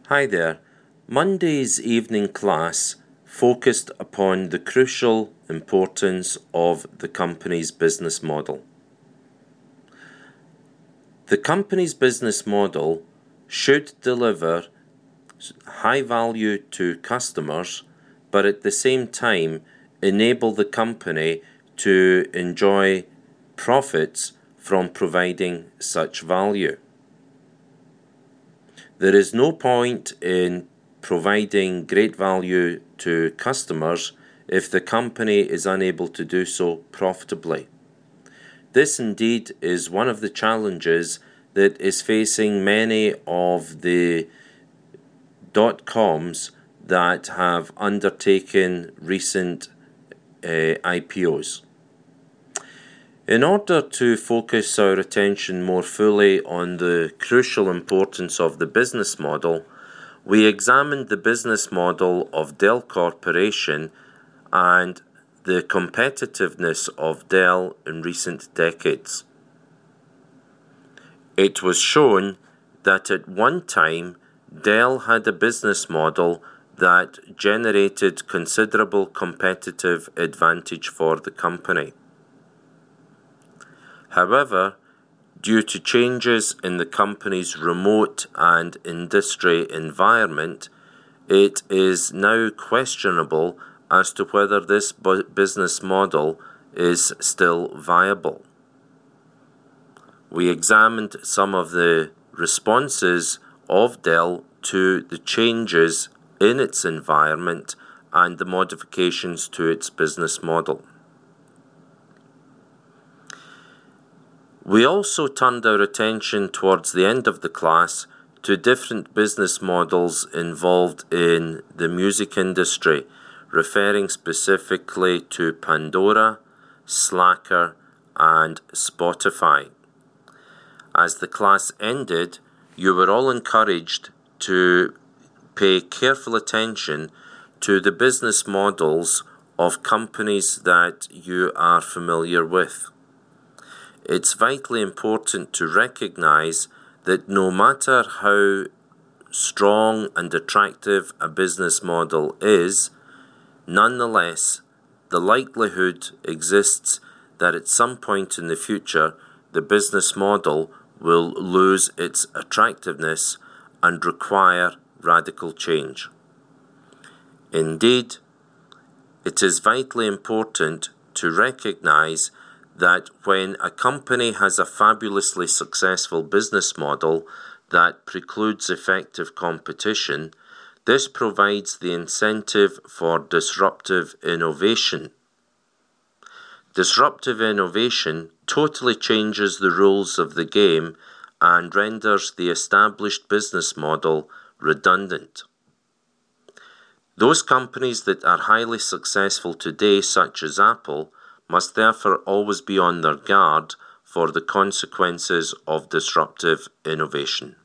Hi there. Monday's evening class focused upon the crucial importance of the company's business model. The company's business model should deliver high value to customers, but at the same time enable the company to enjoy profits from providing such value. There is no point in providing great value to customers if the company is unable to do so profitably. This indeed is one of the challenges that is facing many of the dot-coms that have undertaken recent IPOs. In order to focus our attention more fully on the crucial importance of the business model, we examined the business model of Dell Corporation and the competitiveness of Dell in recent decades. It was shown that at one time Dell had a business model that generated considerable competitive advantage for the company. However, due to changes in the company's remote and industry environment, it is now questionable as to whether this business model is still viable. We examined some of the responses of Dell to the changes in its environment and the modifications to its business model. We also turned our attention towards the end of the class to different business models involved in the music industry, referring specifically to Pandora, Slacker, and Spotify. As the class ended, you were all encouraged to pay careful attention to the business models of companies that you are familiar with. It's vitally important to recognize that no matter how strong and attractive a business model is, nonetheless, the likelihood exists that at some point in the future, the business model will lose its attractiveness and require radical change. Indeed, it is vitally important to recognize that when a company has a fabulously successful business model that precludes effective competition, this provides the incentive for disruptive innovation. Disruptive innovation totally changes the rules of the game and renders the established business model redundant. Those companies that are highly successful today, such as Apple, must therefore always be on their guard for the consequences of disruptive innovation.